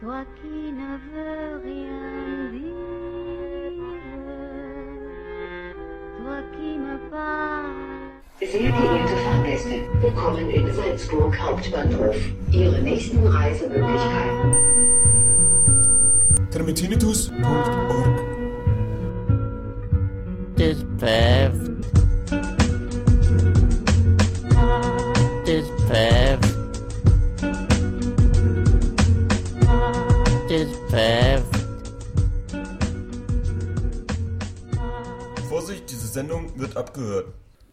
toi qui ne veux rien dire, toi qui me parles. Sehr geehrte Fahrgäste, willkommen in Salzburg Hauptbahnhof. Ihre nächsten Reisemöglichkeiten. Termitinitus.org Das pfeift. Das pfeift. Das pfeift. Vorsicht, diese Sendung wird abgehört.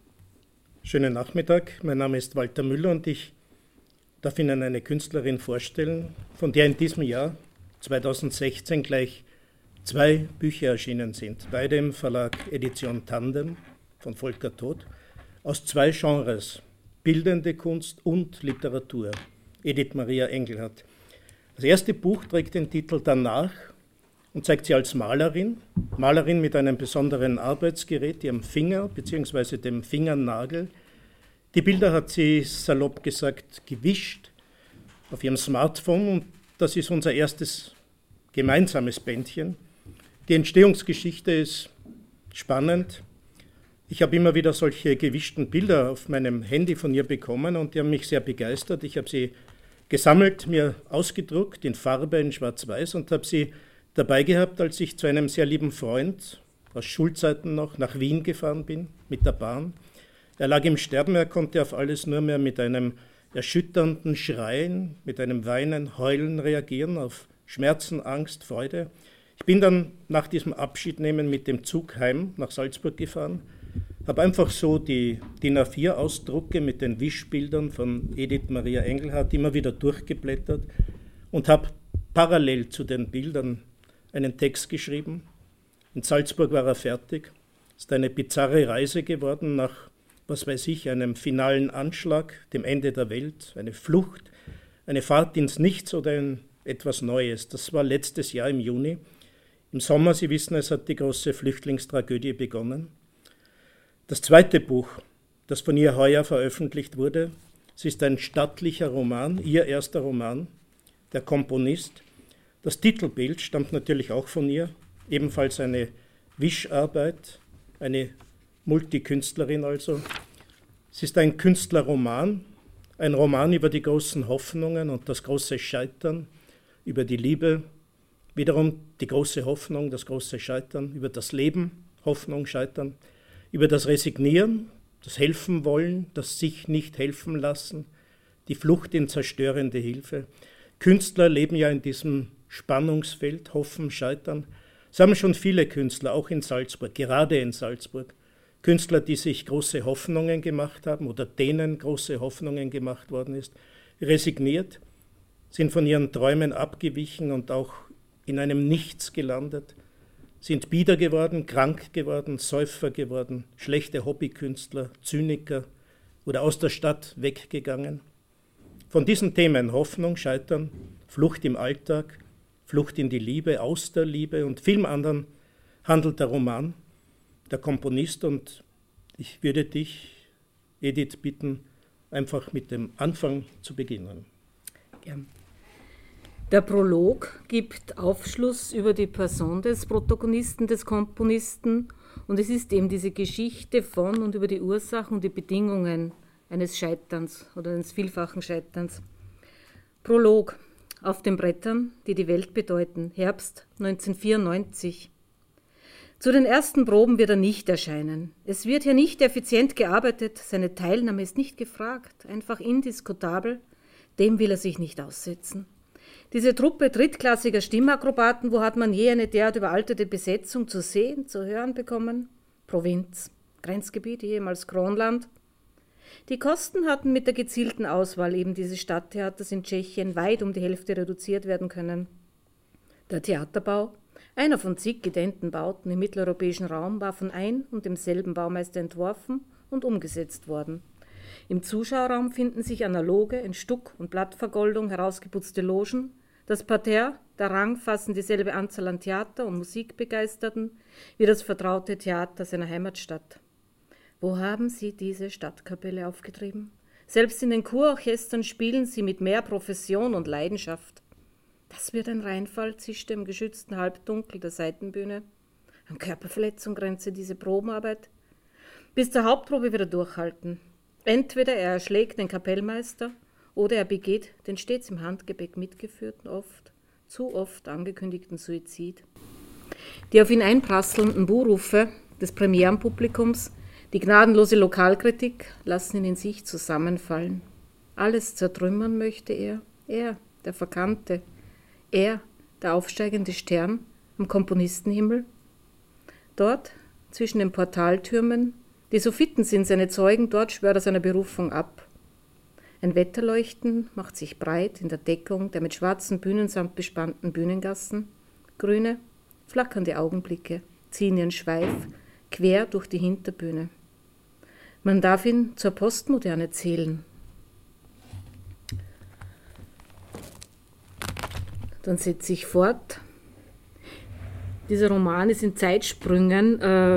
Schönen Nachmittag, mein Name ist Walter Müller und ich darf Ihnen eine Künstlerin vorstellen, von der in diesem Jahr 2016 gleich 2 Bücher erschienen sind, beide im Verlag Edition Tandem von Volker Todt, aus 2 Genres, bildende Kunst und Literatur, Edith Maria Engelhardt. Das erste Buch trägt den Titel Danach und zeigt sie als Malerin mit einem besonderen Arbeitsgerät, ihrem Finger bzw. dem Fingernagel. Die Bilder hat sie salopp gesagt gewischt auf ihrem Smartphone und das ist unser erstes gemeinsames Bändchen. Die Entstehungsgeschichte ist spannend. Ich habe immer wieder solche gewischten Bilder auf meinem Handy von ihr bekommen und die haben mich sehr begeistert. Ich habe sie gesammelt, mir ausgedruckt in Farbe, in Schwarz-Weiß und habe sie dabei gehabt, als ich zu einem sehr lieben Freund aus Schulzeiten noch nach Wien gefahren bin mit der Bahn. Er lag im Sterben, er konnte auf alles nur mehr mit einem erschütternden Schreien, mit einem Weinen, Heulen reagieren, auf Schmerzen, Angst, Freude. Ich bin dann nach diesem Abschiednehmen mit dem Zug heim nach Salzburg gefahren, habe einfach so die DIN A4-Ausdrucke mit den Wischbildern von Edith Maria Engelhardt immer wieder durchgeblättert und habe parallel zu den Bildern einen Text geschrieben. In Salzburg war er fertig. Es ist eine bizarre Reise geworden nach, was weiß ich, einem finalen Anschlag, dem Ende der Welt, eine Flucht, eine Fahrt ins Nichts oder in etwas Neues. Das war letztes Jahr im Juni. Im Sommer, Sie wissen, es hat die große Flüchtlingstragödie begonnen. Das zweite Buch, das von ihr heuer veröffentlicht wurde, es ist ein stattlicher Roman, ihr erster Roman, Der Komponist. Das Titelbild stammt natürlich auch von ihr, ebenfalls eine Wischarbeit, eine Multikünstlerin also. Es ist ein Künstlerroman, ein Roman über die großen Hoffnungen und das große Scheitern, über die Liebe, wiederum die große Hoffnung, das große Scheitern, über das Leben, Hoffnung, Scheitern, über das Resignieren, das Helfen wollen, das sich nicht helfen lassen, die Flucht in zerstörende Hilfe. Künstler leben ja in diesem Spannungsfeld, Hoffen, Scheitern. Es haben schon viele Künstler, auch in Salzburg, gerade in Salzburg, Künstler, die sich große Hoffnungen gemacht haben oder denen große Hoffnungen gemacht worden ist, resigniert, sind von ihren Träumen abgewichen und auch in einem Nichts gelandet, sind bieder geworden, krank geworden, Säufer geworden, schlechte Hobbykünstler, Zyniker oder aus der Stadt weggegangen. Von diesen Themen Hoffnung, Scheitern, Flucht im Alltag, Flucht in die Liebe, aus der Liebe und vielem anderen handelt der Roman, Der Komponist. Und ich würde dich, Edith, bitten, einfach mit dem Anfang zu beginnen. Gern. Der Prolog gibt Aufschluss über die Person des Protagonisten, des Komponisten, und es ist eben diese Geschichte von und über die Ursachen und die Bedingungen eines Scheiterns oder eines vielfachen Scheiterns. Prolog. Auf den Brettern, die die Welt bedeuten, Herbst 1994. Zu den ersten Proben wird er nicht erscheinen. Es wird hier nicht effizient gearbeitet, seine Teilnahme ist nicht gefragt, einfach indiskutabel, dem will er sich nicht aussetzen. Diese Truppe drittklassiger Stimmakrobaten, wo hat man je eine derart überaltete Besetzung zu sehen, zu hören bekommen? Provinz, Grenzgebiet, ehemals Kronland. Die Kosten hatten mit der gezielten Auswahl eben dieses Stadttheaters in Tschechien weit um die Hälfte reduziert werden können. Der Theaterbau, einer von zig gedehnten Bauten im mitteleuropäischen Raum, war von ein und demselben Baumeister entworfen und umgesetzt worden. Im Zuschauerraum finden sich analoge, in Stuck- und Blattvergoldung herausgeputzte Logen. Das Parterre, der Rang fassen dieselbe Anzahl an Theater- und Musikbegeisterten wie das vertraute Theater seiner Heimatstadt. Wo haben Sie diese Stadtkapelle aufgetrieben? Selbst in den Kurorchestern spielen sie mit mehr Profession und Leidenschaft. Das Das wird ein Reinfall, zischte im geschützten Halbdunkel der Seitenbühne. An Körperverletzung grenze diese Probenarbeit. Bis zur Hauptprobe wieder durchhalten. Entweder er erschlägt den Kapellmeister oder er begeht den stets im Handgepäck mitgeführten, zu oft angekündigten Suizid. Die auf ihn einprasselnden Buhrufe des Premierenpublikums, die gnadenlose Lokalkritik lassen ihn in sich zusammenfallen. Alles zertrümmern möchte er, der Verkannte, er, der aufsteigende Stern am Komponistenhimmel. Dort, zwischen den Portaltürmen, die so fitten sind seine Zeugen, dort schwört er seiner Berufung ab. Ein Wetterleuchten macht sich breit in der Deckung der mit schwarzen Bühnensamt bespannten Bühnengassen. Grüne, flackernde Augenblicke ziehen ihren Schweif quer durch die Hinterbühne. Man darf ihn zur Postmoderne zählen. Dann setze ich fort. Dieser Roman ist in Zeitsprüngen,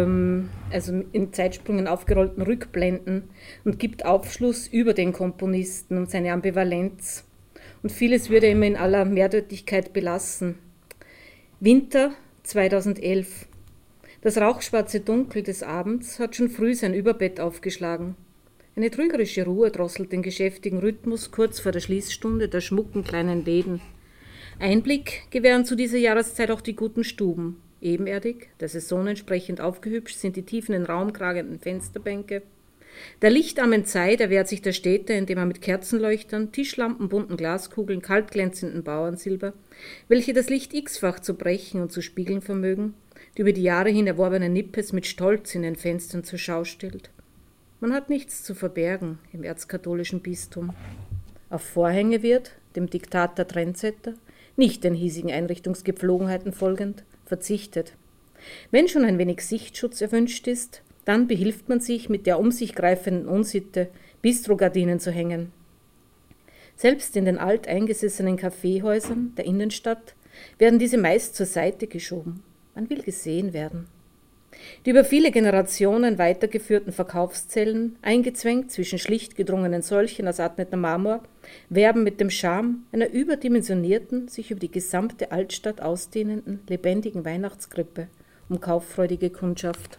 aufgerollten Rückblenden und gibt Aufschluss über den Komponisten und seine Ambivalenz. Und vieles würde immer in aller Mehrdeutigkeit belassen. Winter 2011. Das rauchschwarze Dunkel des Abends hat schon früh sein Überbett aufgeschlagen. Eine trügerische Ruhe drosselt den geschäftigen Rhythmus kurz vor der Schließstunde der schmucken kleinen Läden. Einblick gewähren zu dieser Jahreszeit auch die guten Stuben. Ebenerdig, der Saison entsprechend aufgehübscht, sind die tiefen in den Raum kragenden Fensterbänke. Der lichtarmen Zeit erwehrt sich der Städter, indem er mit Kerzenleuchtern, Tischlampen, bunten Glaskugeln, kaltglänzenden Bauernsilber, welche das Licht x-fach zu brechen und zu spiegeln vermögen, die über die Jahre hin erworbenen Nippes mit Stolz in den Fenstern zur Schau stellt. Man hat nichts zu verbergen im erzkatholischen Bistum. Auf Vorhänge wird, dem Diktat der Trendsetter, nicht den hiesigen Einrichtungsgepflogenheiten folgend, verzichtet. Wenn schon ein wenig Sichtschutz erwünscht ist, dann behilft man sich mit der um sich greifenden Unsitte, Bistrogardinen zu hängen. Selbst in den alteingesessenen Kaffeehäusern der Innenstadt werden diese meist zur Seite geschoben. Man will gesehen werden. Die über viele Generationen weitergeführten Verkaufszellen, eingezwängt zwischen schlicht gedrungenen Säulchen aus atmettem Marmor, werben mit dem Charme einer überdimensionierten, sich über die gesamte Altstadt ausdehnenden, lebendigen Weihnachtskrippe um kauffreudige Kundschaft.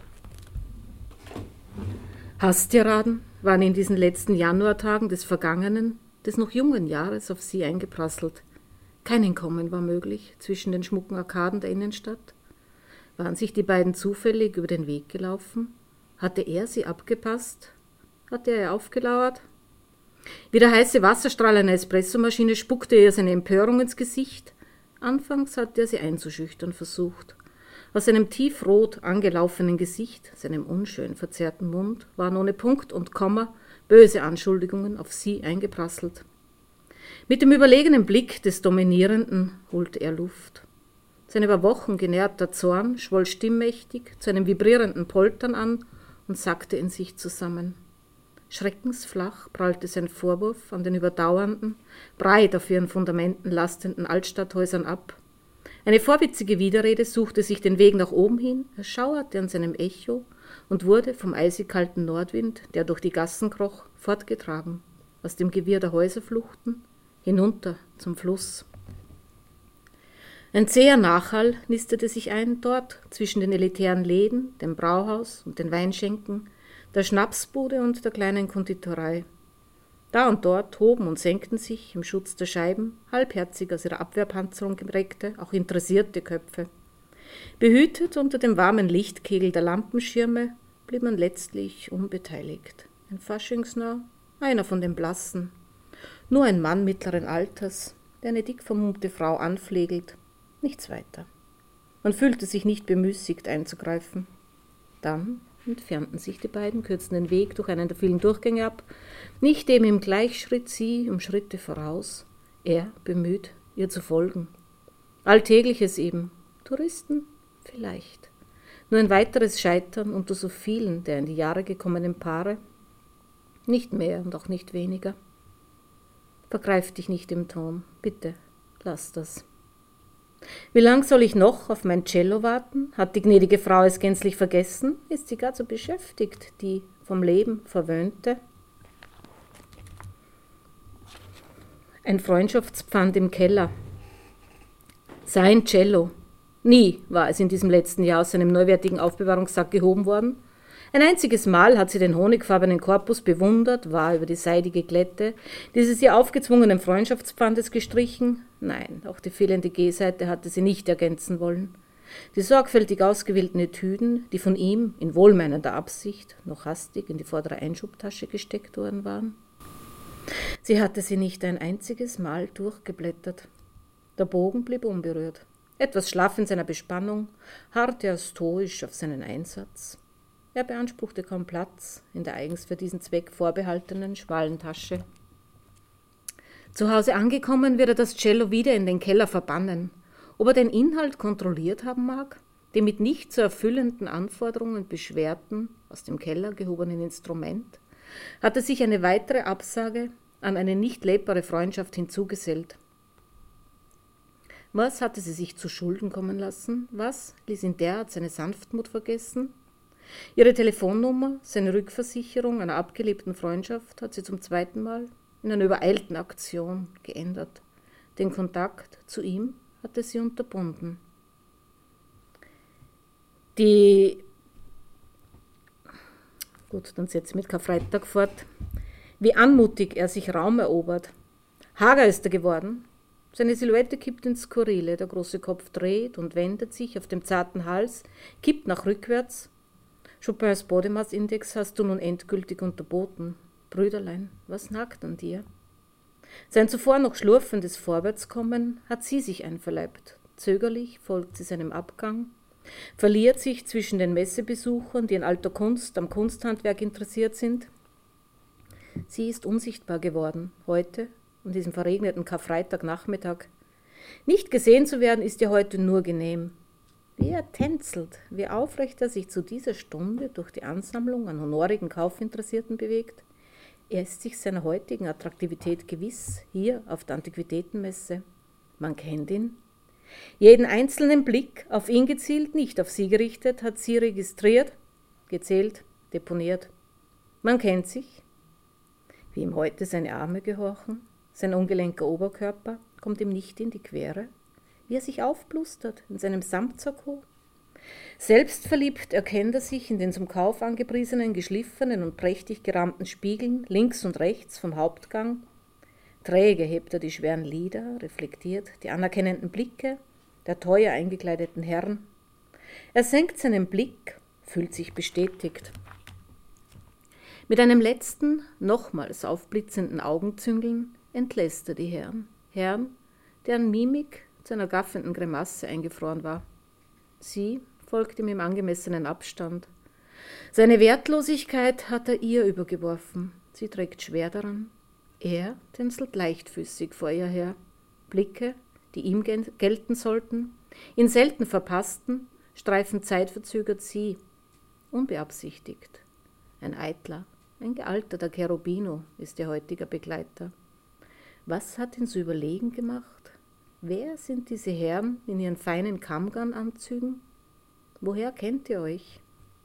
Hasstiraden waren in diesen letzten Januartagen des vergangenen, des noch jungen Jahres auf sie eingeprasselt. Kein Entkommen war möglich zwischen den schmucken Arkaden der Innenstadt. Waren sich die beiden zufällig über den Weg gelaufen? Hatte er sie abgepasst? Hatte er aufgelauert? Wie der heiße Wasserstrahl einer Espressomaschine spuckte er seine Empörung ins Gesicht. Anfangs hatte er sie einzuschüchtern versucht. Aus seinem tiefrot angelaufenen Gesicht, seinem unschön verzerrten Mund, waren ohne Punkt und Komma böse Anschuldigungen auf sie eingeprasselt. Mit dem überlegenen Blick des Dominierenden holte er Luft. Sein über Wochen genährter Zorn schwoll stimmmächtig zu einem vibrierenden Poltern an und sackte in sich zusammen. Schreckensflach prallte sein Vorwurf an den überdauernden, breit auf ihren Fundamenten lastenden Altstadthäusern ab. Eine vorwitzige Widerrede suchte sich den Weg nach oben hin, erschauerte an seinem Echo und wurde vom eisig kalten Nordwind, der durch die Gassen kroch, fortgetragen, aus dem Gewirr der Häuserfluchten, hinunter zum Fluss. Ein zäher Nachhall nistete sich ein, dort zwischen den elitären Läden, dem Brauhaus und den Weinschenken, der Schnapsbude und der kleinen Konditorei. Da und dort hoben und senkten sich im Schutz der Scheiben, halbherzig aus ihrer Abwehrpanzerung gereckte, auch interessierte Köpfe. Behütet unter dem warmen Lichtkegel der Lampenschirme blieb man letztlich unbeteiligt. Ein Faschingsnarr, einer von den Blassen. Nur ein Mann mittleren Alters, der eine dick vermummte Frau anflegelt. Nichts weiter. Man fühlte sich nicht bemüßigt einzugreifen. Dann entfernten sich die beiden, kürzten den Weg durch einen der vielen Durchgänge ab, nicht eben im Gleichschritt, sie um Schritte voraus, er bemüht, ihr zu folgen. Alltägliches eben, Touristen vielleicht. Nur ein weiteres Scheitern unter so vielen der in die Jahre gekommenen Paare, nicht mehr und auch nicht weniger. Vergreif dich nicht im Ton, bitte, lass das. Wie lang soll ich noch auf mein Cello warten? Hat die gnädige Frau es gänzlich vergessen? Ist sie gar so beschäftigt, die vom Leben Verwöhnte? Ein Freundschaftspfand im Keller. Sein Cello. Nie war es in diesem letzten Jahr aus seinem neuwertigen Aufbewahrungssack gehoben worden. Ein einziges Mal hat sie den honigfarbenen Korpus bewundert, war über die seidige Glätte dieses ihr aufgezwungenen Freundschaftspfandes gestrichen. Nein, auch die fehlende G-Seite hatte sie nicht ergänzen wollen. Die sorgfältig ausgewählten Etüden, die von ihm in wohlmeinender Absicht noch hastig in die vordere Einschubtasche gesteckt worden waren. Sie hatte sie nicht ein einziges Mal durchgeblättert. Der Bogen blieb unberührt. Etwas schlaff in seiner Bespannung, harrte er stoisch auf seinen Einsatz. Er beanspruchte kaum Platz in der eigens für diesen Zweck vorbehaltenen schmalen Tasche. Zu Hause angekommen wird er das Cello wieder in den Keller verbannen. Ob er den Inhalt kontrolliert haben mag, dem mit nicht zu erfüllenden Anforderungen beschwerten, aus dem Keller gehobenen Instrument, hatte sich eine weitere Absage an eine nicht lebbare Freundschaft hinzugesellt. Was hatte sie sich zu Schulden kommen lassen? Was ließ ihn derart seine Sanftmut vergessen? Ihre Telefonnummer, seine Rückversicherung einer abgelebten Freundschaft hat sie zum zweiten Mal in einer übereilten Aktion geändert. Den Kontakt zu ihm hatte sie unterbunden. Gut, dann setze ich mit Karfreitag fort. Wie anmutig er sich Raum erobert. Hager ist er geworden. Seine Silhouette kippt ins Skurrile, der große Kopf dreht und wendet sich auf dem zarten Hals, kippt nach rückwärts. Chopins Bodemaßindex hast du nun endgültig unterboten. Brüderlein, was nagt an dir? Sein zuvor noch schlurfendes Vorwärtskommen hat sie sich einverleibt. Zögerlich folgt sie seinem Abgang, verliert sich zwischen den Messebesuchern, die in alter Kunst am Kunsthandwerk interessiert sind. Sie ist unsichtbar geworden, heute, an diesem verregneten Karfreitagnachmittag. Nicht gesehen zu werden, ist ihr heute nur genehm. Wie er tänzelt, wie aufrecht er sich zu dieser Stunde durch die Ansammlung an honorigen Kaufinteressierten bewegt. Er ist sich seiner heutigen Attraktivität gewiss, hier auf der Antiquitätenmesse. Man kennt ihn. Jeden einzelnen Blick auf ihn gezielt, nicht auf sie gerichtet, hat sie registriert, gezählt, deponiert. Man kennt sich. Wie ihm heute seine Arme gehorchen, sein ungelenker Oberkörper kommt ihm nicht in die Quere. Wie er sich aufblustert in seinem Samtsakko. Selbstverliebt erkennt er sich in den zum Kauf angepriesenen, geschliffenen und prächtig gerahmten Spiegeln links und rechts vom Hauptgang. Träge hebt er die schweren Lider, reflektiert die anerkennenden Blicke der teuer eingekleideten Herren. Er senkt seinen Blick, fühlt sich bestätigt. Mit einem letzten, nochmals aufblitzenden Augenzüngeln entlässt er die Herren. Herren, deren Mimik zu einer gaffenden Grimasse eingefroren war. Sie folgt ihm im angemessenen Abstand. Seine Wertlosigkeit hat er ihr übergeworfen. Sie trägt schwer daran. Er tänzelt leichtfüßig vor ihr her. Blicke, die ihm gelten sollten, ihn selten verpassten, streifen zeitverzögert sie, unbeabsichtigt. Ein eitler, ein gealterter Cherubino ist ihr heutiger Begleiter. Was hat ihn so überlegen gemacht? Wer sind diese Herren in ihren feinen Kammgarnanzügen? Woher kennt ihr euch?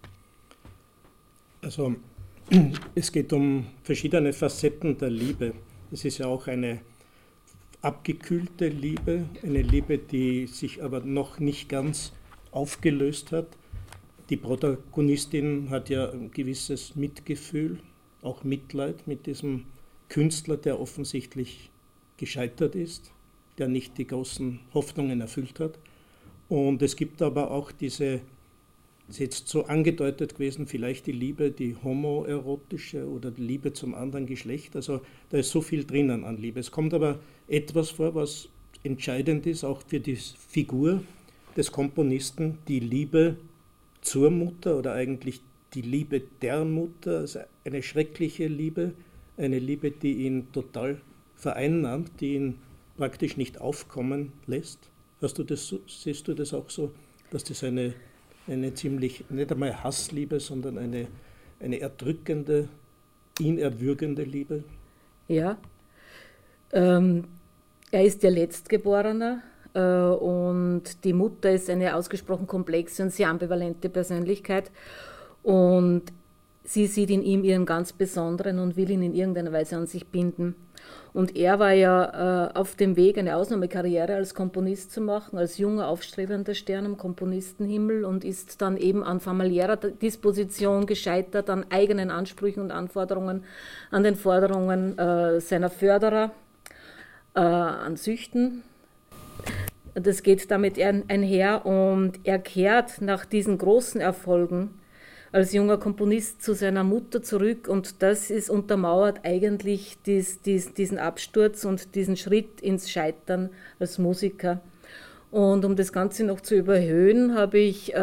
Also, es geht um verschiedene Facetten der Liebe. Es ist ja auch eine abgekühlte Liebe, eine Liebe, die sich aber noch nicht ganz aufgelöst hat. Die Protagonistin hat ja ein gewisses Mitgefühl, auch Mitleid mit diesem Künstler, der offensichtlich gescheitert ist, der nicht die großen Hoffnungen erfüllt hat. Und es gibt aber auch diese, ist jetzt so angedeutet gewesen, vielleicht die Liebe, die homoerotische oder die Liebe zum anderen Geschlecht. Also da ist so viel drinnen an Liebe. Es kommt aber etwas vor, was entscheidend ist, auch für die Figur des Komponisten, die Liebe zur Mutter oder eigentlich die Liebe der Mutter, also eine schreckliche Liebe, eine Liebe, die ihn total vereinnahmt, die ihn praktisch nicht aufkommen lässt. Siehst du das auch so, dass das eine ziemlich, nicht einmal Hassliebe, sondern eine erdrückende, ihn erwürgende Liebe? Ja, er ist ja Letztgeborener und die Mutter ist eine ausgesprochen komplexe und sehr ambivalente Persönlichkeit und sie sieht in ihm ihren ganz besonderen und will ihn in irgendeiner Weise an sich binden. Und er war ja auf dem Weg, eine Ausnahmekarriere als Komponist zu machen, als junger, aufstrebender Stern am Komponistenhimmel und ist dann eben an familiärer Disposition gescheitert, an eigenen Ansprüchen und Anforderungen, an den Forderungen seiner Förderer, an Süchten. Das geht damit einher und er kehrt nach diesen großen Erfolgen als junger Komponist zu seiner Mutter zurück und das ist untermauert eigentlich diesen Absturz und diesen Schritt ins Scheitern als Musiker. Und um das Ganze noch zu überhöhen, habe ich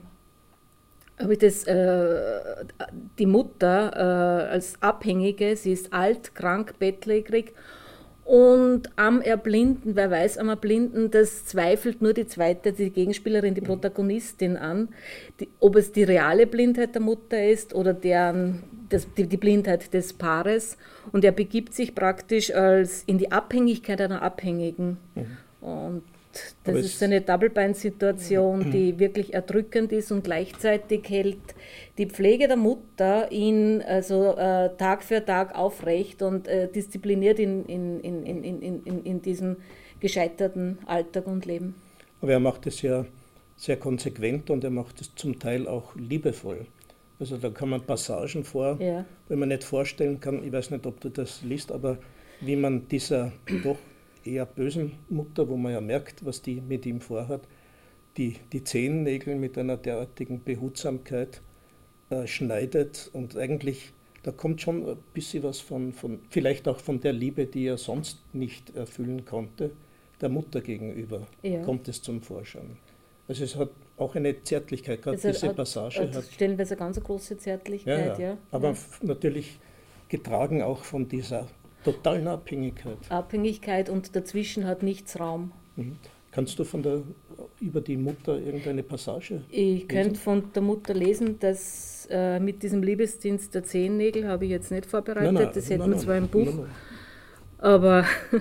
die Mutter als Abhängige, sie ist alt, krank, bettlägerig. Und am Erblinden, wer weiß, am Erblinden, das zweifelt nur die zweite, die Gegenspielerin, die Protagonistin an, ob es die reale Blindheit der Mutter ist oder die Blindheit des Paares. Und er begibt sich praktisch in die Abhängigkeit einer Abhängigen. Und das ist eine Double-Bind-Situation, die wirklich erdrückend ist und gleichzeitig hält die Pflege der Mutter ihn also Tag für Tag aufrecht und diszipliniert in diesem gescheiterten Alltag und Leben. Aber er macht es ja sehr konsequent und er macht es zum Teil auch liebevoll. Also da kommen Passagen vor, wenn man nicht vorstellen kann, ich weiß nicht, ob du das liest, aber wie man dieser doch eher bösen Mutter, wo man ja merkt, was die mit ihm vorhat, die Zehennägel mit einer derartigen Behutsamkeit schneidet und eigentlich, da kommt schon ein bisschen was von vielleicht auch von der Liebe, die er sonst nicht erfüllen konnte, der Mutter gegenüber, kommt es zum Vorschein. Also es hat auch eine Zärtlichkeit, gerade diese Passage hat stellenweise eine ganz große Zärtlichkeit, aber natürlich getragen auch von dieser totalen Abhängigkeit und dazwischen hat nichts Raum. Kannst du über die Mutter irgendeine Passage Ich könnte von der Mutter lesen, dass mit diesem Liebesdienst der Zehennägel habe ich jetzt nicht vorbereitet, das hätten wir zwar im Buch, aber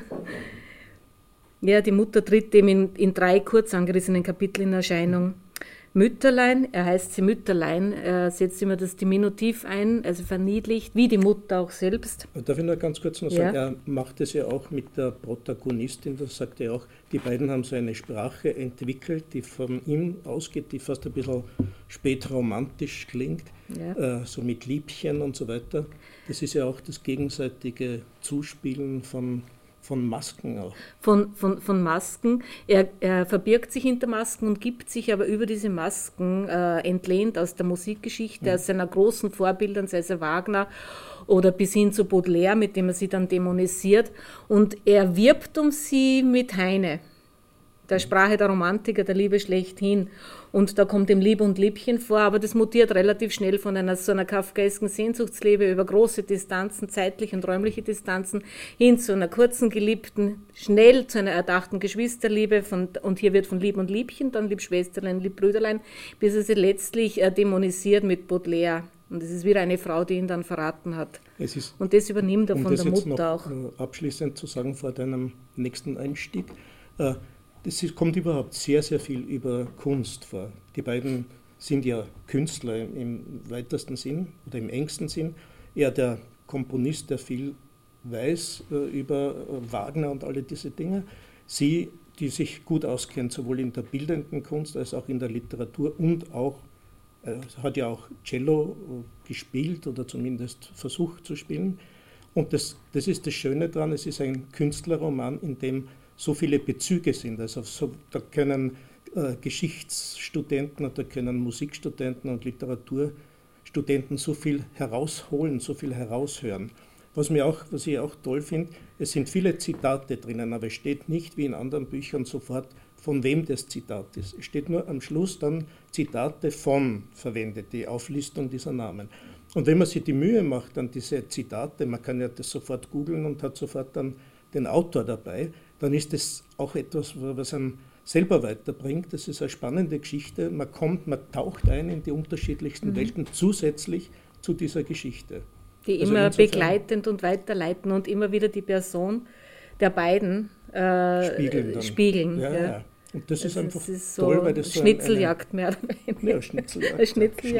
ja, die Mutter tritt eben in 3 kurz angerissenen Kapiteln in Erscheinung. Mütterlein, er heißt sie Mütterlein, er setzt immer das Diminutiv ein, also verniedlicht, wie die Mutter auch selbst. Darf ich nur ganz kurz noch sagen, er macht es ja auch mit der Protagonistin, das sagt er auch, die beiden haben so eine Sprache entwickelt, die von ihm ausgeht, die fast ein bisschen spätromantisch klingt, so mit Liebchen und so weiter. Das ist ja auch das gegenseitige Zuspielen von Masken auch. Von Masken. Er verbirgt sich hinter Masken und gibt sich aber über diese Masken entlehnt aus der Musikgeschichte, aus seiner großen Vorbildern, sei es Wagner oder bis hin zu Baudelaire, mit dem er sie dann dämonisiert. Und er wirbt um sie mit Heine, der Sprache der Romantiker, der Liebe schlechthin. Und da kommt ihm Liebe und Liebchen vor, aber das mutiert relativ schnell von so einer kafkaesken Sehnsuchtsliebe über große Distanzen, zeitliche und räumliche Distanzen, hin zu einer kurzen Geliebten, schnell zu einer erdachten Geschwisterliebe, und hier wird von Lieb und Liebchen, dann Liebschwesterlein, Liebbrüderlein, bis er sie letztlich dämonisiert mit Baudelaire. Und es ist wieder eine Frau, die ihn dann verraten hat. Und das übernimmt er von der Mutter auch. Abschließend zu sagen, vor deinem nächsten Einstieg, kommt überhaupt sehr, sehr viel über Kunst vor. Die beiden sind ja Künstler im weitesten Sinn oder im engsten Sinn. Er der Komponist, der viel weiß über Wagner und alle diese Dinge. Sie, die sich gut auskennt, sowohl in der bildenden Kunst als auch in der Literatur und auch, hat ja auch Cello gespielt oder zumindest versucht zu spielen. Und das ist das Schöne daran, es ist ein Künstlerroman, in dem so viele Bezüge sind. Also da können Geschichtsstudenten und da können Musikstudenten und Literaturstudenten so viel herausholen, so viel heraushören. Was ich auch toll finde, es sind viele Zitate drinnen, aber es steht nicht wie in anderen Büchern sofort, von wem das Zitat ist. Es steht nur am Schluss dann Zitate von verwendet, die Auflistung dieser Namen. Und wenn man sich die Mühe macht, dann diese Zitate, man kann ja das sofort googeln und hat sofort dann den Autor dabei, dann ist das auch etwas, was einen selber weiterbringt. Das ist eine spannende Geschichte. Man taucht ein in die unterschiedlichsten Welten zusätzlich zu dieser Geschichte. Die also immer begleitend und weiterleiten und immer wieder die Person der beiden spiegeln. Ja. Und das ist einfach toll, weil das so Schnitzeljagd mehr oder weniger. Ja, Schnitzeljagd.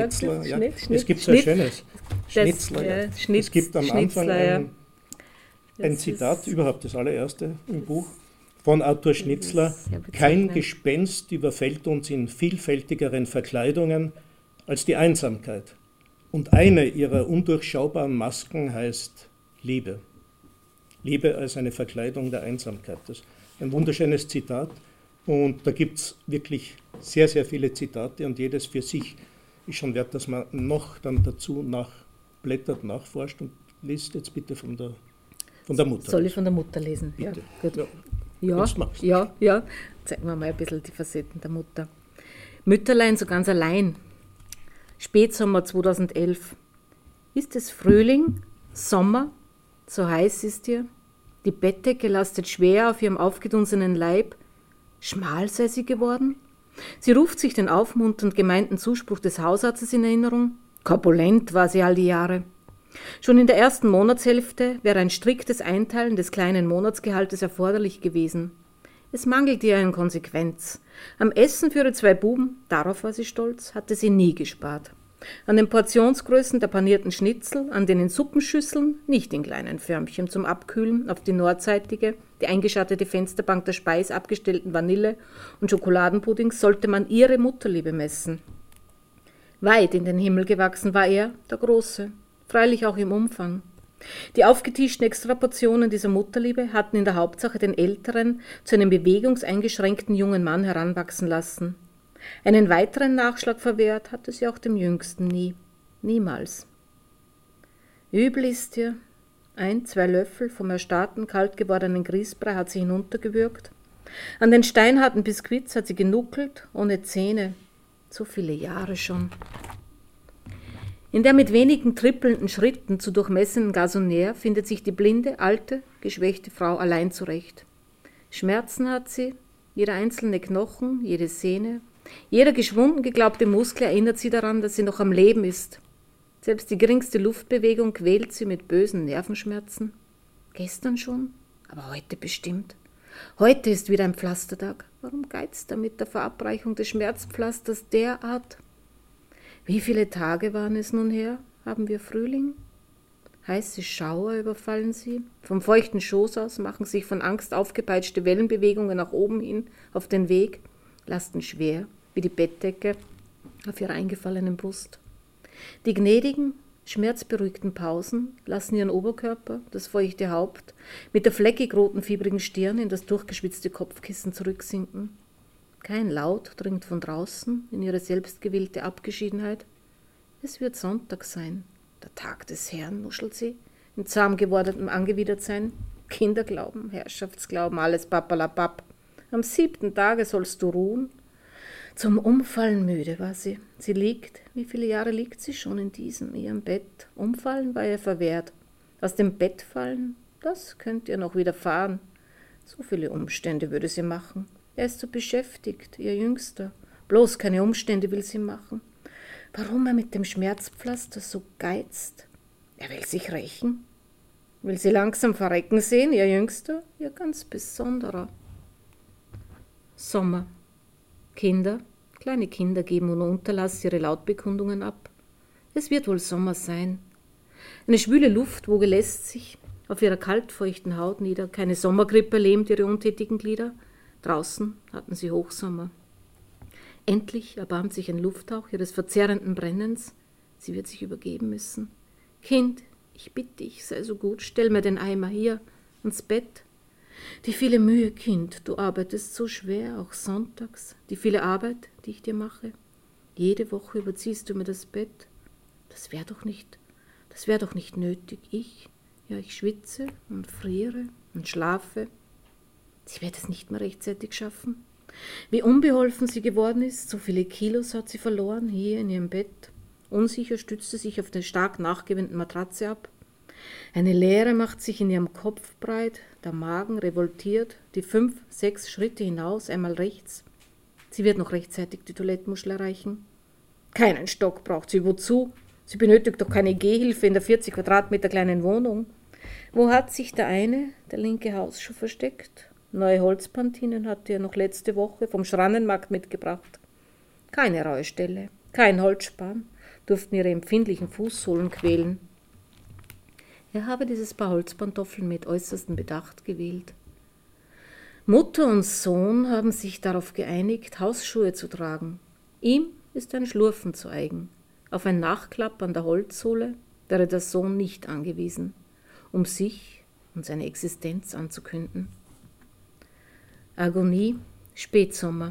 Schnitzeljagd. Es gibt so ein schönes Schnitzler. Es gibt am Anfang Ein Zitat, überhaupt das allererste im Buch, von Arthur Schnitzler: sehr bezeichnend. Kein Gespenst überfällt uns in vielfältigeren Verkleidungen als die Einsamkeit. Und eine ihrer undurchschaubaren Masken heißt Liebe. Liebe als eine Verkleidung der Einsamkeit. Das ist ein wunderschönes Zitat. Und da gibt es wirklich sehr, sehr viele Zitate und jedes für sich ist schon wert, dass man noch dann dazu nachblättert, nachforscht und liest jetzt bitte von der Mutter. Soll ich von der Mutter lesen? Bitte. Ja, gut. Ja. Wenn's magst. Ja. Zeigen wir mal ein bisschen die Facetten der Mutter. Mütterlein so ganz allein. Spätsommer 2011. Ist es Frühling, Sommer? So heiß ist ihr. Die Bettdecke lastet schwer auf ihrem aufgedunsenen Leib. Schmal sei sie geworden? Sie ruft sich den aufmunternd gemeinten Zuspruch des Hausarztes in Erinnerung. Korpulent war sie all die Jahre. Schon in der ersten Monatshälfte wäre ein striktes Einteilen des kleinen Monatsgehaltes erforderlich gewesen. Es mangelte ihr an Konsequenz. Am Essen für ihre 2 Buben, darauf war sie stolz, hatte sie nie gespart. An den Portionsgrößen der panierten Schnitzel, an den in Suppenschüsseln, nicht in kleinen Förmchen zum Abkühlen, auf die nordseitige, die eingeschattete Fensterbank der Speis abgestellten Vanille- und Schokoladenpuddings sollte man ihre Mutterliebe messen. Weit in den Himmel gewachsen war er, der Große, freilich auch im Umfang. Die aufgetischten Extraportionen dieser Mutterliebe hatten in der Hauptsache den Älteren zu einem bewegungseingeschränkten jungen Mann heranwachsen lassen. Einen weiteren Nachschlag verwehrt hatte sie auch dem Jüngsten nie. Niemals. Übel ist ihr. 1-2 Löffel vom erstarrten, kalt gewordenen Grießbrei hat sie hinuntergewürgt. An den steinharten Biskuits hat sie genuckelt, ohne Zähne. So viele Jahre schon. In der mit wenigen trippelnden Schritten zu durchmessenen Gasonniere findet sich die blinde, alte, geschwächte Frau allein zurecht. Schmerzen hat sie, jeder einzelne Knochen, jede Sehne, jeder geschwunden geglaubte Muskel erinnert sie daran, dass sie noch am Leben ist. Selbst die geringste Luftbewegung quält sie mit bösen Nervenschmerzen. Gestern schon, aber heute bestimmt. Heute ist wieder ein Pflastertag. Warum geizt er mit der Verabreichung des Schmerzpflasters derart? Wie viele Tage waren es nun her? Haben wir Frühling? Heiße Schauer überfallen sie. Vom feuchten Schoß aus machen sich von Angst aufgepeitschte Wellenbewegungen nach oben hin auf den Weg, lasten schwer wie die Bettdecke auf ihrer eingefallenen Brust. Die gnädigen, schmerzberuhigten Pausen lassen ihren Oberkörper, das feuchte Haupt, mit der fleckig roten, fiebrigen Stirn in das durchgeschwitzte Kopfkissen zurücksinken. Kein Laut dringt von draußen in ihre selbstgewählte Abgeschiedenheit. Es wird Sonntag sein, der Tag des Herrn, nuschelt sie, in zahm gewordenem Angewidertsein. Kinderglauben, Herrschaftsglauben, alles papalapap. Am 7. Tage sollst du ruhen. Zum Umfallen müde war sie. Sie liegt, wie viele Jahre liegt sie schon in ihrem Bett? Umfallen war ihr verwehrt. Aus dem Bett fallen, das könnt ihr noch widerfahren. So viele Umstände würde sie machen. Er ist so beschäftigt, ihr Jüngster. Bloß keine Umstände will sie machen. Warum er mit dem Schmerzpflaster so geizt? Er will sich rächen. Will sie langsam verrecken sehen, ihr Jüngster, ihr ganz Besonderer. Sommer. Kinder, kleine Kinder geben ohne Unterlass ihre Lautbekundungen ab. Es wird wohl Sommer sein. Eine schwüle Luftwoge lässt sich auf ihrer kaltfeuchten Haut nieder. Keine Sommergrippe lähmt ihre untätigen Glieder. Draußen hatten sie Hochsommer. Endlich erbarmt sich ein Lufthauch ihres verzehrenden Brennens. Sie wird sich übergeben müssen. Kind, ich bitte dich, sei so gut, stell mir den Eimer hier ans Bett. Die viele Mühe, Kind, du arbeitest so schwer, auch sonntags. Die viele Arbeit, die ich dir mache. Jede Woche überziehst du mir das Bett. Das wär doch nicht nötig. Ich schwitze und friere und schlafe. Sie wird es nicht mehr rechtzeitig schaffen. Wie unbeholfen sie geworden ist, so viele Kilos hat sie verloren, hier in ihrem Bett. Unsicher stützt sie sich auf der stark nachgewendeten Matratze ab. Eine Leere macht sich in ihrem Kopf breit, der Magen revoltiert, die 5-6 Schritte hinaus, einmal rechts. Sie wird noch rechtzeitig die Toilettenmuschel erreichen. Keinen Stock braucht sie, wozu? Sie benötigt doch keine Gehhilfe in der 40 Quadratmeter kleinen Wohnung. Wo hat sich der linke Hausschuh versteckt? Neue Holzpantinen hatte er noch letzte Woche vom Schrannenmarkt mitgebracht. Keine raue Stelle, kein Holzspan durften ihre empfindlichen Fußsohlen quälen. Er habe dieses Paar Holzpantoffeln mit äußerstem Bedacht gewählt. Mutter und Sohn haben sich darauf geeinigt, Hausschuhe zu tragen. Ihm ist ein Schlurfen zu eigen. Auf ein Nachklappern der Holzsohle wäre der Sohn nicht angewiesen, um sich und seine Existenz anzukünden. Agonie, Spätsommer.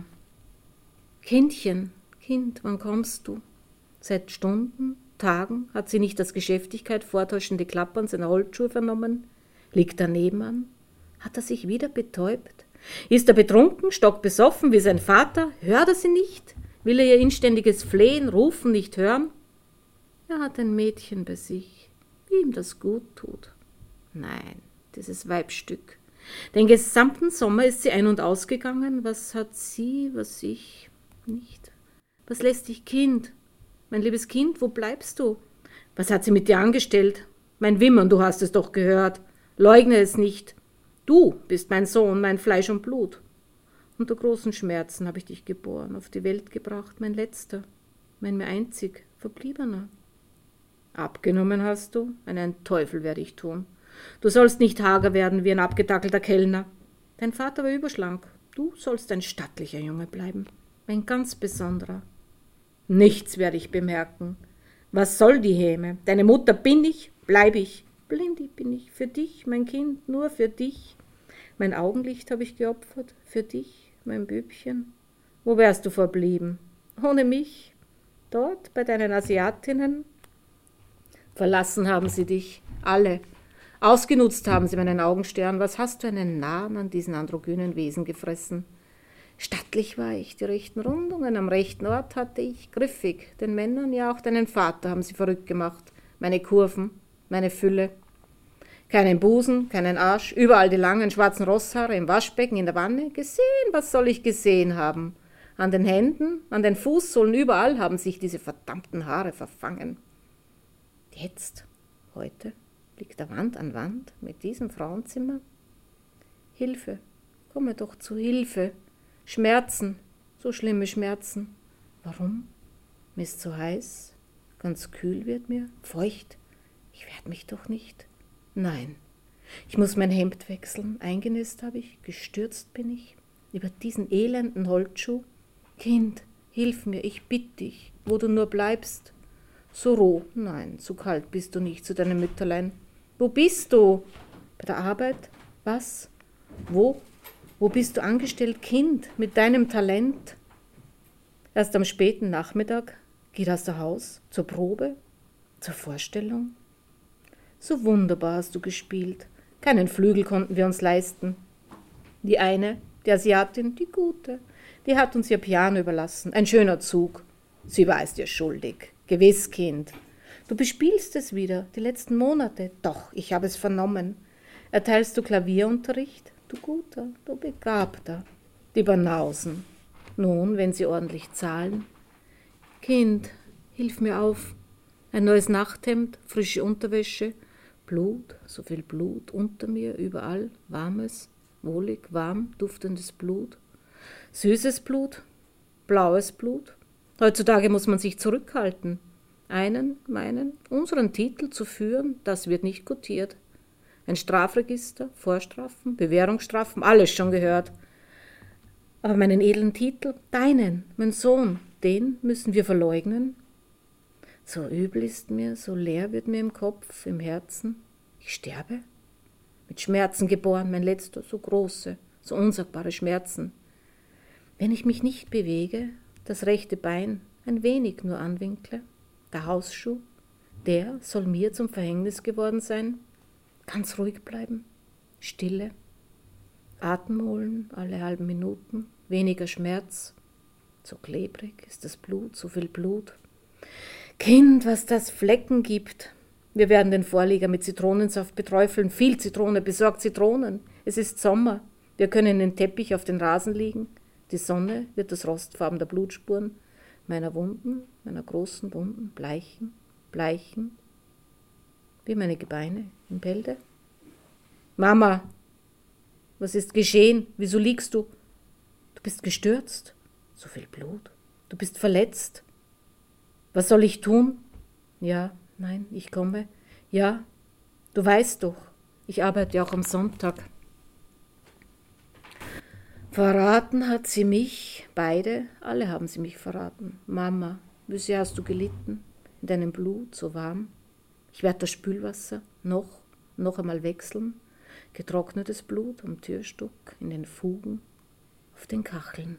Kindchen, Kind, wann kommst du? Seit Stunden, Tagen hat sie nicht das Geschäftigkeit vortäuschende Klappern seiner Holzschuhe vernommen? Liegt er nebenan? Hat er sich wieder betäubt? Ist er betrunken, stockbesoffen wie sein Vater? Hört er sie nicht? Will er ihr inständiges Flehen, Rufen nicht hören? Er hat ein Mädchen bei sich, wie ihm das gut tut. Nein, dieses Weibsstück. Den gesamten Sommer ist sie ein- und ausgegangen. Was hat sie, was ich nicht? Was lässt dich, Kind? Mein liebes Kind, wo bleibst du? Was hat sie mit dir angestellt? Mein Wimmern, du hast es doch gehört. Leugne es nicht. Du bist mein Sohn, mein Fleisch und Blut. Unter großen Schmerzen habe ich dich geboren, auf die Welt gebracht, mein letzter, mein mir einzig Verbliebener. Abgenommen hast du, einen Teufel werde ich tun. Du sollst nicht hager werden wie ein abgetackelter Kellner. Dein Vater war überschlank, du sollst ein stattlicher Junge bleiben, ein ganz besonderer. Nichts werde ich bemerken. Was soll die Häme? Deine Mutter bin ich, bleib ich. Blind bin ich, für dich, mein Kind, nur für dich. Mein Augenlicht habe ich geopfert, für dich, mein Bübchen. Wo wärst du verblieben? Ohne mich? Dort, bei deinen Asiatinnen? Verlassen haben sie dich, alle. Ausgenutzt haben sie meinen Augenstern. Was hast du einen Narren an diesen androgynen Wesen gefressen? Stattlich war ich, die rechten Rundungen am rechten Ort hatte ich, griffig. Den Männern, ja auch deinen Vater haben sie verrückt gemacht. Meine Kurven, meine Fülle. Keinen Busen, keinen Arsch, überall die langen schwarzen Rosshaare im Waschbecken, in der Wanne. Gesehen, was soll ich gesehen haben? An den Händen, an den Fußsohlen, überall haben sich diese verdammten Haare verfangen. Jetzt, heute, liegt er Wand an Wand mit diesem Frauenzimmer. Hilfe, komme doch zu Hilfe. Schmerzen, so schlimme Schmerzen. Warum? Mir ist so heiß, ganz kühl wird mir, feucht. Ich werd mich doch nicht. Nein, ich muss mein Hemd wechseln. Eingenässt habe ich, gestürzt bin ich über diesen elenden Holzschuh. Kind, hilf mir, ich bitt dich, wo du nur bleibst. So roh, nein, so kalt bist du nicht zu deinem Mütterlein. Wo bist du? Bei der Arbeit? Was? Wo? Wo bist du angestellt, Kind, mit deinem Talent? Erst am späten Nachmittag geht aus der Haus, zur Probe, zur Vorstellung. So wunderbar hast du gespielt. Keinen Flügel konnten wir uns leisten. Die eine, die Asiatin, die gute, die hat uns ihr Piano überlassen. Ein schöner Zug. Sie war es dir schuldig. Gewiss, Kind. Du bespielst es wieder, die letzten Monate. Doch, ich habe es vernommen. Erteilst du Klavierunterricht? Du Guter, du Begabter. Die Banausen. Nun, wenn sie ordentlich zahlen. Kind, hilf mir auf. Ein neues Nachthemd, frische Unterwäsche, Blut, so viel Blut unter mir, überall, warmes, wohlig, warm, duftendes Blut. Süßes Blut, blaues Blut. Heutzutage muss man sich zurückhalten. Unseren Titel zu führen, das wird nicht gutiert. Ein Strafregister, Vorstrafen, Bewährungsstrafen, alles schon gehört. Aber meinen edlen Titel, deinen, mein Sohn, den müssen wir verleugnen. So übel ist mir, so leer wird mir im Kopf, im Herzen. Ich sterbe? Mit Schmerzen geboren, mein letzter, so große, so unsagbare Schmerzen. Wenn ich mich nicht bewege, das rechte Bein ein wenig nur anwinkle, der Hausschuh, der soll mir zum Verhängnis geworden sein. Ganz ruhig bleiben, Stille, Atem holen alle halben Minuten, weniger Schmerz. So klebrig ist das Blut, so viel Blut. Kind, was das Flecken gibt. Wir werden den Vorleger mit Zitronensaft beträufeln. Viel Zitrone, besorgt Zitronen. Es ist Sommer. Wir können den Teppich auf den Rasen legen. Die Sonne wird das Rostfarben der Blutspuren meiner Wunden, meiner großen Wunden bleichen, wie meine Gebeine im Bälde. Mama, was ist geschehen? Wieso liegst du? Du bist gestürzt. So viel Blut. Du bist verletzt. Was soll ich tun? Ja, nein, ich komme. Ja, Du weißt doch, ich arbeite auch am Sonntag. Verraten hat sie mich, beide, alle haben sie mich verraten. Mama, wie sehr hast du gelitten? In deinem Blut, so warm. Ich werde das Spülwasser noch einmal wechseln. Getrocknetes Blut am Türstock, in den Fugen, auf den Kacheln.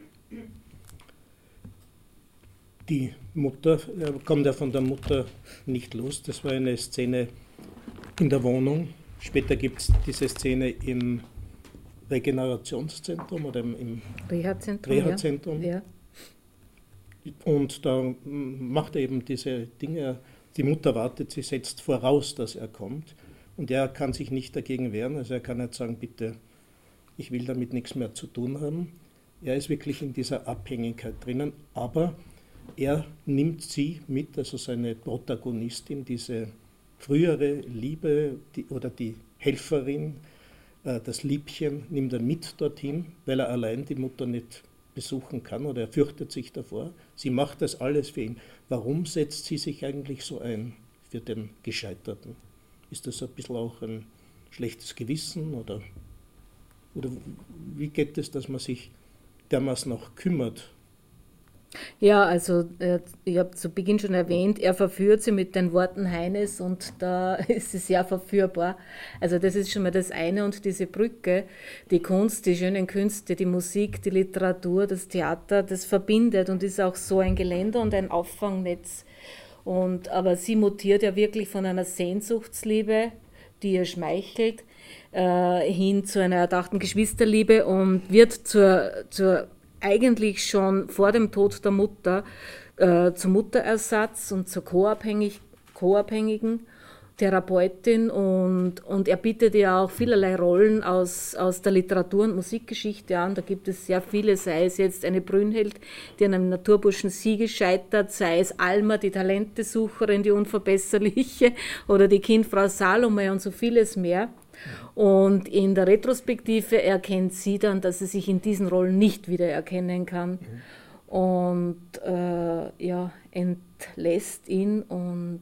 Die Mutter, kommt ja von der Mutter nicht los. Das war eine Szene in der Wohnung. Später gibt es diese Szene im Regenerationszentrum oder im Reha-Zentrum. Ja. Und da macht er eben diese Dinge. Die Mutter wartet, sie setzt voraus, dass er kommt. Und er kann sich nicht dagegen wehren. Also er kann nicht sagen, bitte, ich will damit nichts mehr zu tun haben. Er ist wirklich in dieser Abhängigkeit drinnen. Aber er nimmt sie mit, also seine Protagonistin, diese frühere Liebe oder die Helferin, das Liebchen, nimmt er mit dorthin, weil er allein die Mutter nicht besuchen kann oder er fürchtet sich davor. Sie macht das alles für ihn. Warum setzt sie sich eigentlich so ein für den Gescheiterten? Ist das ein bisschen auch ein schlechtes Gewissen oder wie geht es, dass man sich dermaßen auch kümmert? Ja, also ich habe zu Beginn schon erwähnt, er verführt sie mit den Worten Heines und da ist sie sehr verführbar. Also das ist schon mal das eine und diese Brücke, die Kunst, die schönen Künste, die Musik, die Literatur, das Theater, das verbindet und ist auch so ein Geländer und ein Auffangnetz. Aber sie mutiert ja wirklich von einer Sehnsuchtsliebe, die ihr schmeichelt, hin zu einer erdachten Geschwisterliebe und wird zur eigentlich schon vor dem Tod der Mutter zum Mutterersatz und zur co-abhängigen Therapeutin und er bietet ja auch vielerlei Rollen aus der Literatur- und Musikgeschichte an. Da gibt es sehr viele, sei es jetzt eine Brünnhild, die an einem Naturburschen Siege scheitert, sei es Alma, die Talentesucherin, die Unverbesserliche oder die Kindfrau Salome und so vieles mehr. Und in der Retrospektive erkennt sie dann, dass sie sich in diesen Rollen nicht wiedererkennen kann und entlässt ihn und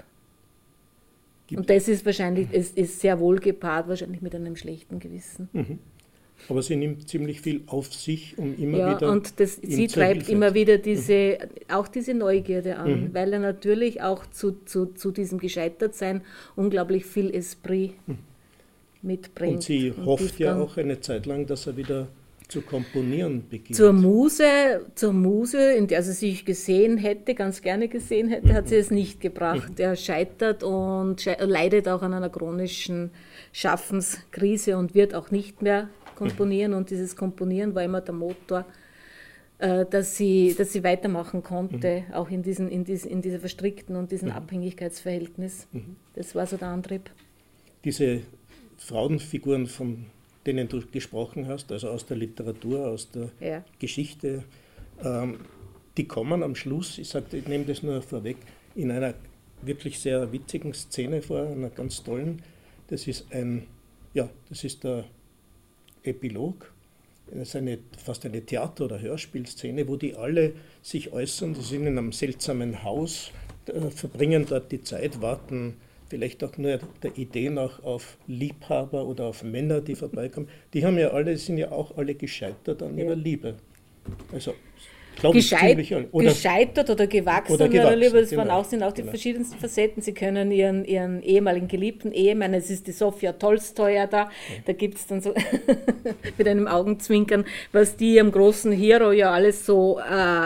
das ist wahrscheinlich, es ist sehr wohl gepaart, wahrscheinlich mit einem schlechten Gewissen. Mhm. Aber sie nimmt ziemlich viel auf sich, um immer wieder. Ja, und sie treibt immer wieder diese Neugierde an, weil er natürlich auch zu diesem Gescheitertsein unglaublich viel Esprit mitbringt. Und sie hofft ja auch eine Zeit lang, dass er wieder zu komponieren beginnt. Zur Muse, in der sie sich ganz gerne gesehen hätte, hat sie es nicht gebracht. Er scheitert und leidet auch an einer chronischen Schaffenskrise und wird auch nicht mehr komponieren. Und dieses Komponieren war immer der Motor, dass sie weitermachen konnte, auch in dieser verstrickten und diesem Abhängigkeitsverhältnis. Das war so der Antrieb. Diese Frauenfiguren, von denen du gesprochen hast, also aus der Literatur, aus der Geschichte, die kommen am Schluss, ich nehme das nur vorweg, in einer wirklich sehr witzigen Szene vor, einer ganz tollen. Das ist der Epilog. Das ist fast eine Theater- oder Hörspielszene, wo die alle sich äußern. Die sind in einem seltsamen Haus, verbringen dort die Zeit, warten vielleicht auch nur der Idee nach auf Liebhaber oder auf Männer, die vorbeikommen. Die sind ja auch alle gescheitert an ihrer Liebe. Also, glaube ich, ziemlich alle. Gescheitert oder gewachsen, das sind auch die verschiedensten Facetten. Sie können ihren ehemaligen geliebten Ehemann, es ist die Sofia Tolstoja da gibt es dann so mit einem Augenzwinkern, was die am großen Hero ja alles so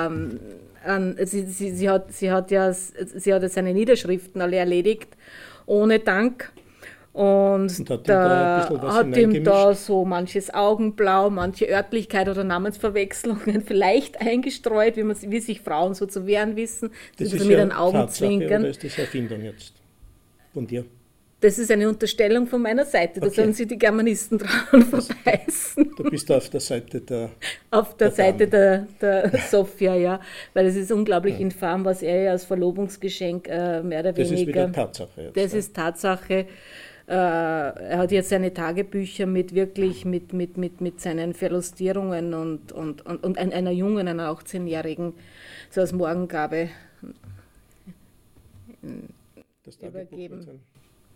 sie hat ja seine Niederschriften alle erledigt, ohne Dank. Und da hat ihm da so manches Augenblau, manche Örtlichkeit oder Namensverwechslungen vielleicht eingestreut, wie sich Frauen so zu wehren wissen. Das ist mit einem Augenzwinkern. Oder ist das Erfindung jetzt von dir? Das ist eine Unterstellung von meiner Seite, da sollen sich die Germanisten dran verbeißen. Du bist auf der Seite der Auf der Seite der Sofia, ja, weil es ist unglaublich infam, was er ja als Verlobungsgeschenk mehr oder weniger... Das ist wieder Tatsache jetzt. Das ist Tatsache. Er hat jetzt seine Tagebücher mit seinen Verlustierungen und einer jungen, einer 18-Jährigen, so als Morgengabe das übergeben.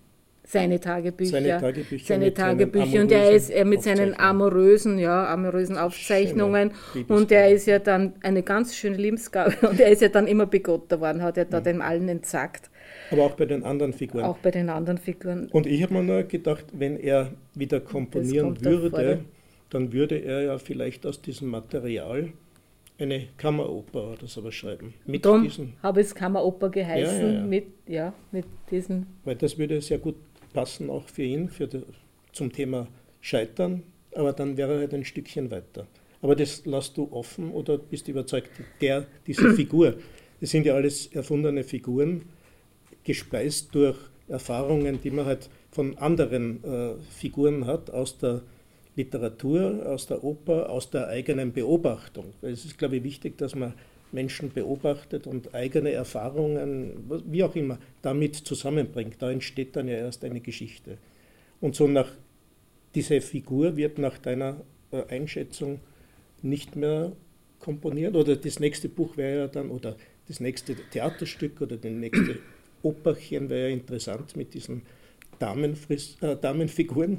seine Tagebücher. Seine Tagebücher Und er ist mit seinen amorösen Aufzeichnungen. Und er ist ja dann eine ganz schöne Liebesgabe. Und er ist ja dann immer bigotter worden, hat er da dem allen entsagt. Aber auch bei den anderen Figuren. Auch bei den anderen Figuren. Und ich habe mir nur gedacht, wenn er wieder komponieren würde, dann würde er ja vielleicht aus diesem Material eine Kammeroper oder sowas schreiben. Darum habe ich es Kammeroper geheißen, mit diesen. Weil das würde sehr gut passen, auch für ihn, zum Thema Scheitern, aber dann wäre er halt ein Stückchen weiter. Aber das lässt du offen oder bist du überzeugt, diese Figur, das sind ja alles erfundene Figuren, gespeist durch Erfahrungen, die man halt von anderen Figuren hat, aus der Literatur, aus der Oper, aus der eigenen Beobachtung. Es ist, glaube ich, wichtig, dass man Menschen beobachtet und eigene Erfahrungen, wie auch immer, damit zusammenbringt. Da entsteht dann ja erst eine Geschichte. Und so diese Figur wird nach deiner Einschätzung nicht mehr komponiert, oder das nächste Buch wäre ja dann, oder das nächste Theaterstück oder das nächste Operchen wäre ja interessant mit diesen Damenfiguren,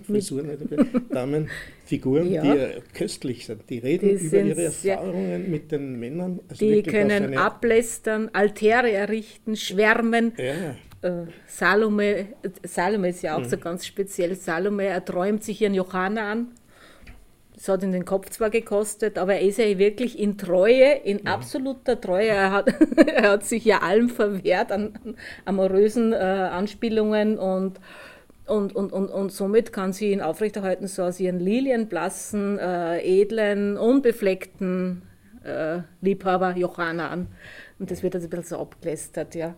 die köstlich sind. Die reden über ihre Erfahrungen mit den Männern. Also die können ablästern, Altäre errichten, schwärmen. Ja. Salome ist ja auch so ganz speziell. Salome, er träumt sich ihren Johanna an. Das hat ihn den Kopf zwar gekostet, aber er ist ja wirklich in Treue, in absoluter Treue. Er hat sich ja allem verwehrt an amorösen Anspielungen und somit kann sie ihn aufrechterhalten, so aus ihren lilienblassen, edlen, unbefleckten Liebhaber Johanna an. Und das wird also ein bisschen so abgelästert, ja.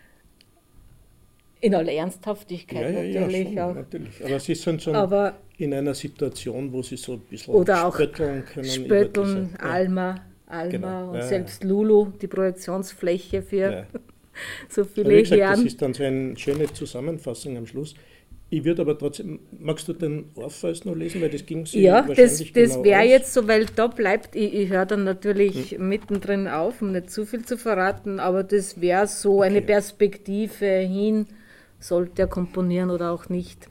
In aller Ernsthaftigkeit natürlich. Ja, schon, natürlich. Aber sie sind schon in einer Situation, wo sie so ein bisschen oder auch spötteln können. Spötteln, Alma genau. Und selbst Lulu, die Projektionsfläche für so viele Herren. Das ist dann so eine schöne Zusammenfassung am Schluss. Ich würde aber trotzdem, magst du den Orpheus noch lesen, weil das ging sie wahrscheinlich das wäre jetzt so, weil da bleibt, ich höre dann natürlich mittendrin auf, um nicht zu viel zu verraten, aber das wäre so eine Perspektive hin, sollte er komponieren oder auch nicht.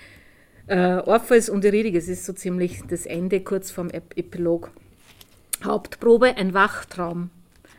Orpheus und Eurydice, es ist so ziemlich das Ende, kurz vorm Epilog. Hauptprobe, ein Wachtraum.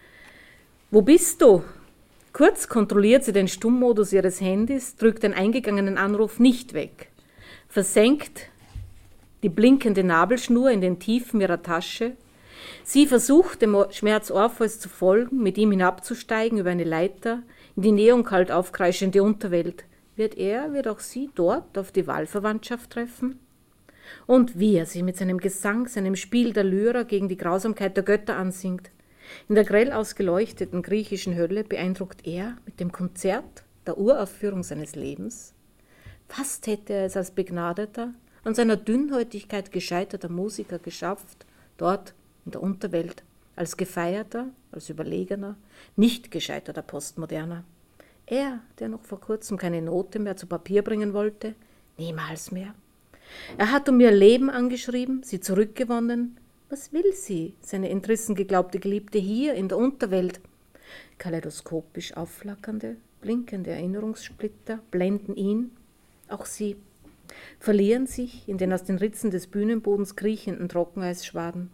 Wo bist du? Kurz kontrolliert sie den Stummmodus ihres Handys, drückt den eingegangenen Anruf nicht weg, versenkt die blinkende Nabelschnur in den Tiefen ihrer Tasche. Sie versucht, dem Schmerz Orpheus zu folgen, mit ihm hinabzusteigen über eine Leiter in die neonkalt aufkreischende Unterwelt. Wird auch sie dort auf die Wahlverwandtschaft treffen? Und wie er sie mit seinem Gesang, seinem Spiel der Lyra gegen die Grausamkeit der Götter ansingt. In der grell ausgeleuchteten griechischen Hölle beeindruckt er mit dem Konzert der Uraufführung seines Lebens. Fast hätte er es als begnadeter, an seiner Dünnhäutigkeit gescheiterter Musiker geschafft, dort in der Unterwelt, als gefeierter, als überlegener, nicht gescheiterter Postmoderner. Er, der noch vor kurzem keine Note mehr zu Papier bringen wollte, niemals mehr. Er hat um ihr Leben angeschrieben, sie zurückgewonnen. Was will sie, seine entrissen geglaubte Geliebte, hier in der Unterwelt? Kaleidoskopisch aufflackernde, blinkende Erinnerungssplitter blenden ihn, auch sie, verlieren sich in den aus den Ritzen des Bühnenbodens kriechenden Trockeneisschwaden.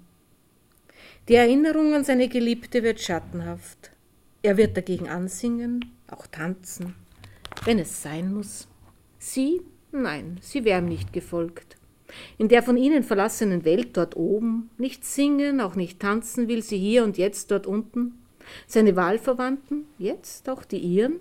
Die Erinnerung an seine Geliebte wird schattenhaft. Er wird dagegen ansingen, auch tanzen, wenn es sein muss. Sie? Nein, sie wäre ihm nicht gefolgt. In der von ihnen verlassenen Welt dort oben, nicht singen, auch nicht tanzen will sie hier und jetzt dort unten. Seine Wahlverwandten, jetzt auch die ihren?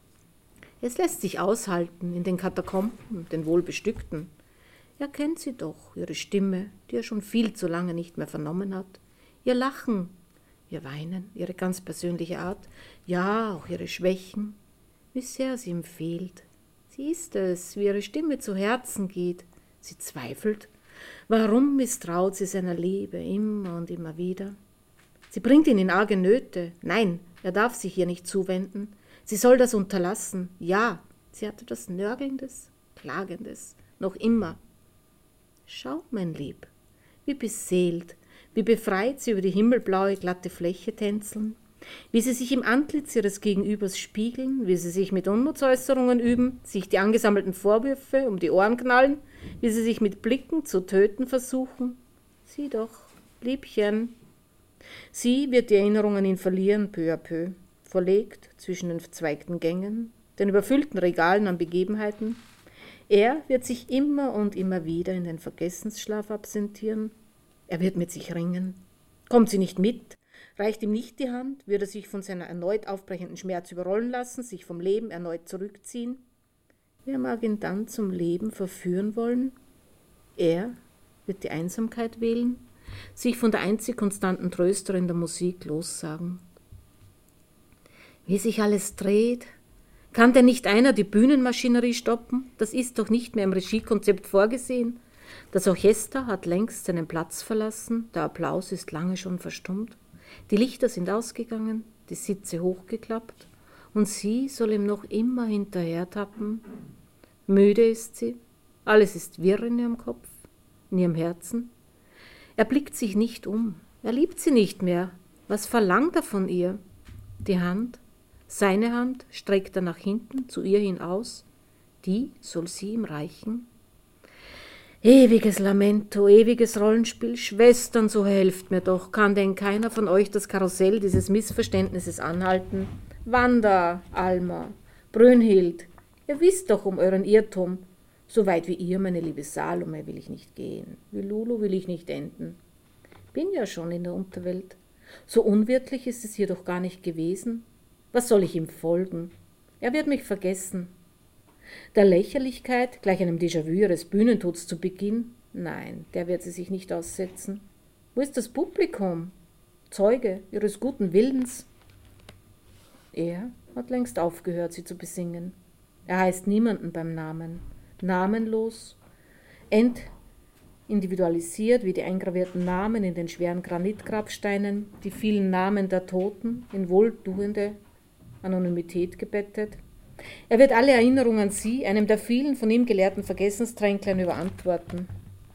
Es lässt sich aushalten in den Katakomben, den wohlbestückten. Er kennt sie doch, ihre Stimme, die er schon viel zu lange nicht mehr vernommen hat. Ihr Lachen, ihr Weinen, ihre ganz persönliche Art, ja, auch ihre Schwächen. Wie sehr sie ihm fehlt. Sie ist es, wie ihre Stimme zu Herzen geht. Sie zweifelt. Warum misstraut sie seiner Liebe immer und immer wieder? Sie bringt ihn in arge Nöte. Nein, er darf sich ihr nicht zuwenden. Sie soll das unterlassen. Ja, sie hat etwas Nörgelndes, Klagendes, noch immer. Schau, mein Lieb, wie beseelt, wie befreit sie über die himmelblaue, glatte Fläche tänzeln, wie sie sich im Antlitz ihres Gegenübers spiegeln, wie sie sich mit Unmutsäußerungen üben, sich die angesammelten Vorwürfe um die Ohren knallen, wie sie sich mit Blicken zu töten versuchen. Sieh doch, Liebchen. Sie wird die Erinnerung an ihn verlieren, peu à peu, verlegt zwischen den verzweigten Gängen, den überfüllten Regalen an Begebenheiten. Er wird sich immer und immer wieder in den Vergessensschlaf absentieren. Er wird mit sich ringen. Kommt sie nicht mit, reicht ihm nicht die Hand, wird er sich von seiner erneut aufbrechenden Schmerz überrollen lassen, sich vom Leben erneut zurückziehen. Wer mag ihn dann zum Leben verführen wollen? Er wird die Einsamkeit wählen, sich von der einzig konstanten Trösterin der Musik lossagen. Wie sich alles dreht, kann denn nicht einer die Bühnenmaschinerie stoppen? Das ist doch nicht mehr im Regiekonzept vorgesehen. Das Orchester hat längst seinen Platz verlassen, der Applaus ist lange schon verstummt. Die Lichter sind ausgegangen, die Sitze hochgeklappt und sie soll ihm noch immer hinterhertappen. Müde ist sie, alles ist wirr in ihrem Kopf, in ihrem Herzen. Er blickt sich nicht um, er liebt sie nicht mehr. Was verlangt er von ihr? Die Hand, seine Hand streckt er nach hinten zu ihr hin aus, die soll sie ihm reichen. Ewiges Lamento, ewiges Rollenspiel, Schwestern, so helft mir doch, kann denn keiner von euch das Karussell dieses Missverständnisses anhalten? Wanda, Alma, Brünnhild, ihr wisst doch um euren Irrtum. So weit wie ihr, meine liebe Salome, will ich nicht gehen, wie Lulu will ich nicht enden. Bin ja schon in der Unterwelt. So unwirtlich ist es hier doch gar nicht gewesen. Was soll ich ihm folgen? Er wird mich vergessen. Der Lächerlichkeit, gleich einem Déjà-vu ihres Bühnentods zu Beginn, nein, der wird sie sich nicht aussetzen. Wo ist das Publikum? Zeuge ihres guten Willens? Er hat längst aufgehört, sie zu besingen. Er heißt niemanden beim Namen. Namenlos, individualisiert wie die eingravierten Namen in den schweren Granitgrabsteinen, die vielen Namen der Toten in wohltuende Anonymität gebettet. Er wird alle Erinnerungen an sie, einem der vielen von ihm gelehrten Vergessenstränklein, überantworten.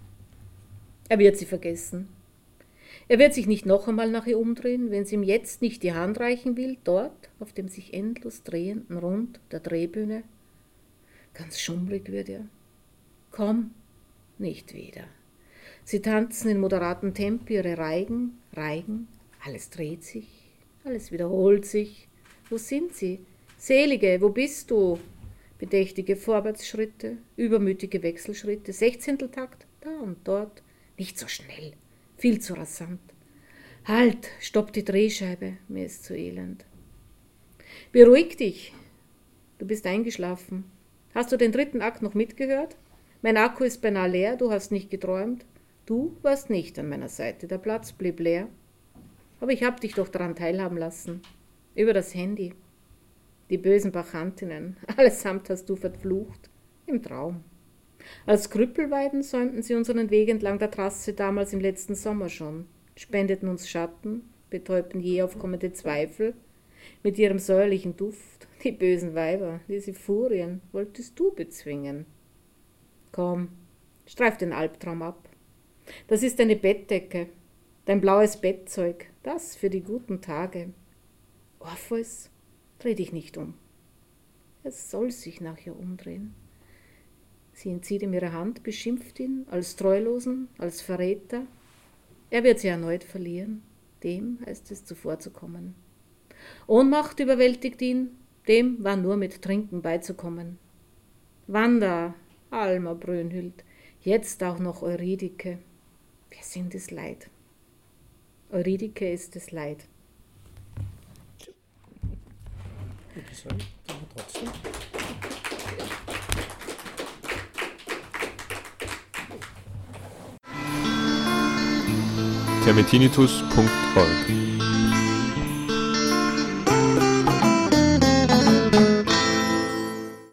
Er wird sie vergessen. Er wird sich nicht noch einmal nach ihr umdrehen, wenn sie ihm jetzt nicht die Hand reichen will, dort auf dem sich endlos drehenden Rund der Drehbühne. Ganz schummrig wird er. Komm, nicht wieder. Sie tanzen in moderatem Tempo ihre Reigen, alles dreht sich, alles wiederholt sich. Wo sind sie? Selige, wo bist du? Bedächtige Vorwärtsschritte, übermütige Wechselschritte, Sechzehnteltakt, da und dort. Nicht so schnell, viel zu rasant. Halt, stopp die Drehscheibe, mir ist zu elend. Beruhig dich, du bist eingeschlafen. Hast du den 3. Akt noch mitgehört? Mein Akku ist beinahe leer, du hast nicht geträumt. Du warst nicht an meiner Seite, der Platz blieb leer. Aber ich habe dich doch daran teilhaben lassen. Über das Handy. Die bösen Bachantinnen, allesamt hast du verflucht. Im Traum. Als Krüppelweiden säumten sie unseren Weg entlang der Trasse damals im letzten Sommer schon, spendeten uns Schatten, betäubten je aufkommende Zweifel mit ihrem säuerlichen Duft. Die bösen Weiber, diese Furien, wolltest du bezwingen. Komm, streif den Albtraum ab. Das ist deine Bettdecke, dein blaues Bettzeug, das für die guten Tage. Orpheus, dreh dich nicht um. Er soll sich nach ihr umdrehen. Sie entzieht ihm ihre Hand, beschimpft ihn als Treulosen, als Verräter. Er wird sie erneut verlieren, dem heißt es zuvorzukommen. Ohnmacht überwältigt ihn, dem war nur mit Trinken beizukommen. Wanda, Alma, Brünnhild, jetzt auch noch Eurydike. Wir sind es leid. Eurydike ist es leid. Trotzdem. termitinitus.org